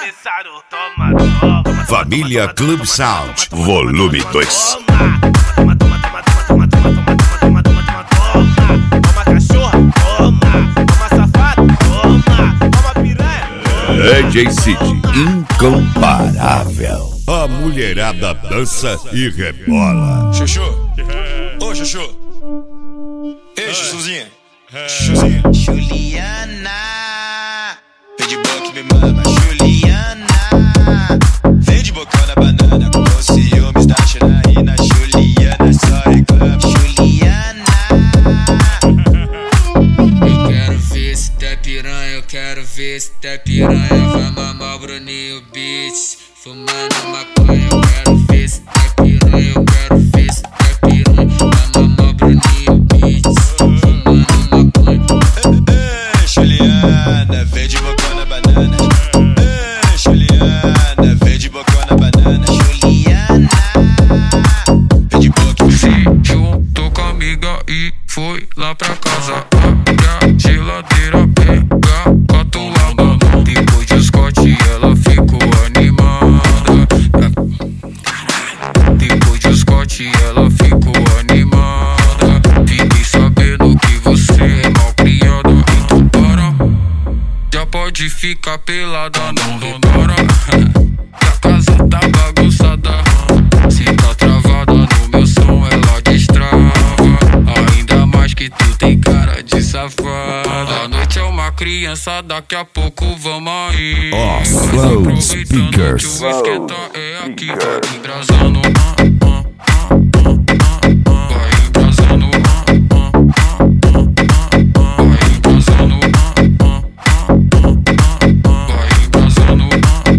comissário, toma. Família Club Sound, volume 2. Toma cachorra, toma safado, toma piranha. DJ Cid, incomparável. A mulherada dança e rebola. Chuchu, ô Chuchu. Ei, Chuchuzinha. Chuchuzinha. Juliana, vem de boca e me mama. Juliana, Vem de bocão na banana. Com os ciúmes da Janaína. Juliana, só reclama. Juliana. Eu quero ver se tá piranha, eu quero ver se tá piranha. Vai mamar o Bruninho Beats, fumando maconha. Eu quero ver se tá piranha, eu quero ver se tá piranha. Vai mamar o Bruninho Beats, fumando maconha. Ei, Juliana, vem de bocão na banana. Ei, Juliana, vem de bocão na banana. Juliana, Vem de boca. Se juntou com a amiga e foi lá pra casa. Abre a geladeira, pega catulada. Depois de Scott ela ficou animada. Depois de Scott ela ficou animada. Fiquei sabendo que você é mal criada. Então para, já pode ficar pelada, não demora. Que a casa tá bagunçada. Se tá travada no meu som ela destrava. Ainda mais que tu tem cara de safada. A noite é uma criança, daqui a pouco vamos aí. Flow Speakers. Que o esquenta é aqui, vai embrasando. Vai embrasando. Vai embrasando. Vai embrasando.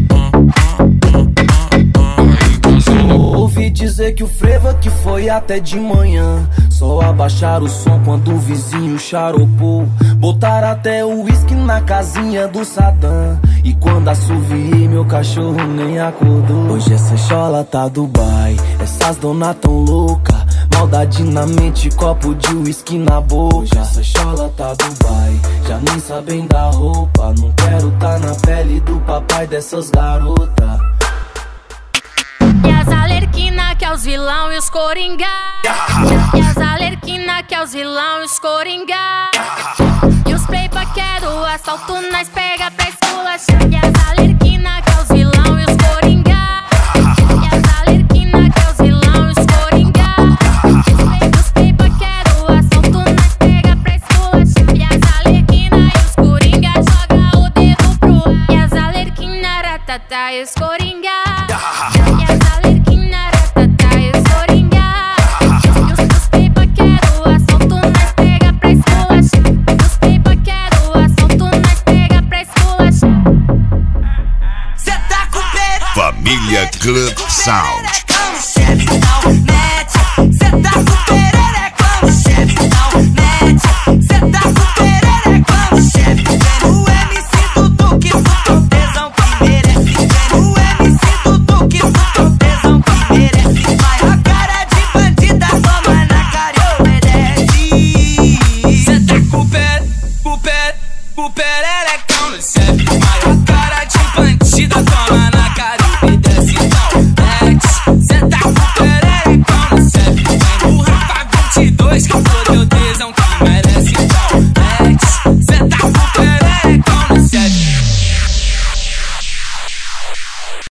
Vai embrasando. Ouvi dizer que o frevo que foi até de manhã. Só abaixar o som quando o vizinho charopou. Botar até o uísque na casinha do Sadam. E quando assoviei meu cachorro nem acordou. Hoje essa chola tá Dubai, essas dona tão louca. Maldade na mente, copo de uísque na boca. Hoje essa chola tá Dubai, já nem sabem da roupa. Não quero tá na pele do papai dessas garotas. E as alerquina que é os vilão e os coringa. E as alerquina que é os vilão e os coringa. E os playboy quero o assalto, nós pega pra esculachar. E as alerquina que é os vilão e os coringa. E as alerquina que é os vilão e os coringa. E os playboy quero o assalto, nós pega pra esculachar. E as alerquina e os coringa joga o dedo pro ar. E as alerquina ratata e os coringa. E as alerquina ratata e os coringa. E os playboy quero o assalto, nós pega pra esculachar. E os playboy quero o assalto, nós pega pra esculachar. cê tá com pé. Família Club Sound. Como chefe não mete. Cê tá com perereca. Como chefe não mete. Cê tá com perereca. Como chefe. Vem o MC Dudu que escutou tesão que merece. Vem o MC Dudu que escutou tesão que merece. Vai a cara de bandida, toma na cara e obedece. Cê tá com pererecão no chefe. Vai a cara de bandida, toma na cara e obedece. Então, mete. Cê tá com pererecão no chefe. Vem o Rafa 22 que fodeu tesão que merece. Então, mete. Cê tá com pererecão no chefe.